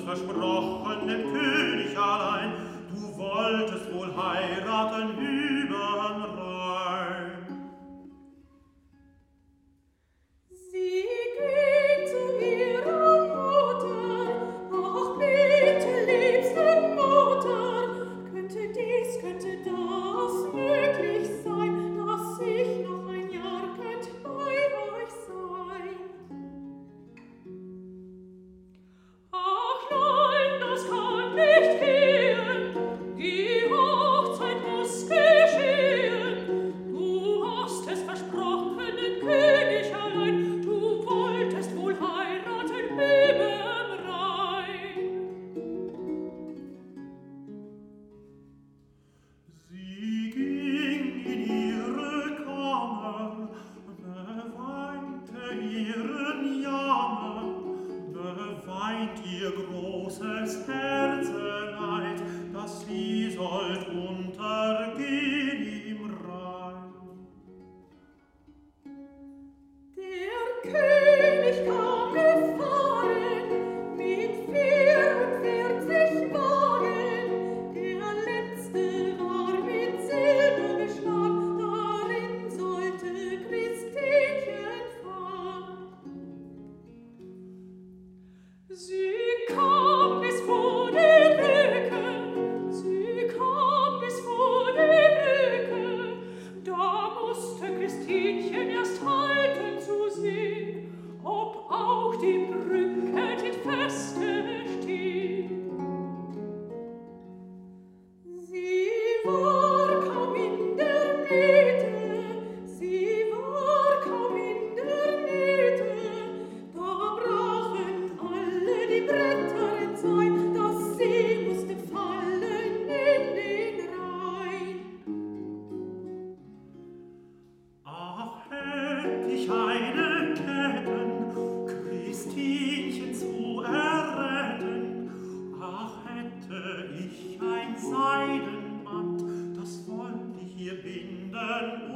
versprochen dem König allein, du wolltest wohl heiraten übern Rhein. Sie ging zu ihrer Mutter, ach bitte, liebste Mutter, könnte das möglich sein, dass ich noch ein Jahr könnt bei euch sein? Ach nein, das kann nicht gehen, die Hochzeit muss geschehen. Du hast es versprochen, den König allein, du wolltest wohl heiraten überm Rhein. Sie ging in ihre Kammer, beweinte ihren Jammer, beweint ihr großes Herzeleid, dass sie sollt untergehen im Rhein. Der König kam gefahren mit 44 Wagen, der letzte war mit Silber beschlagen, darin sollte Christinchen fahren. Sie kam bis vor die Brücke, da musste Christinchen erst halten zu sehen, ob auch die Brücke dit feste steht. Sie war kaum in der Mitte, da brachen alle die Bretter entzwei, dass sie musste fallen in den Rhein. Ach, hätt ich eine Ketten, Christinchen zu erretten, ach, hätte ich ein Seidenband, das wollt ich ihr binden